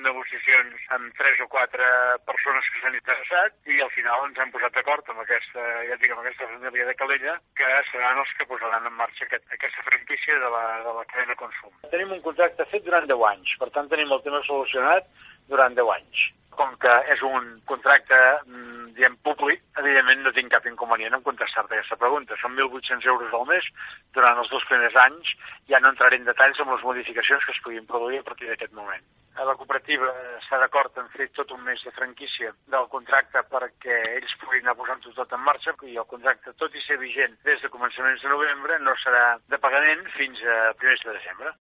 negociacions amb 3 o 4 persones que s'han interessat i al final ens hem posat d'acord amb aquesta família de Calella que seran els que posaran en marxa aquesta franquícia de la cadena Consum. Tenim un contracte fet durant 10 anys, per tant tenim el tema solucionat durant 10 anys. Com que és un contracte, públic, evidentment no tinc cap inconvenient en contestar-te aquesta pregunta. Són 1.800 euros al mes durant els 2 primers anys. Ja no entraré en detalls amb les modificacions que es puguin produir a partir d'aquest moment. La cooperativa està d'acord en fer tot un mes de franquícia del contracte perquè ells puguin anar posant-ho tot en marxa i el contracte, tot i ser vigent des de començaments de novembre, no serà de pagament fins a primers de desembre.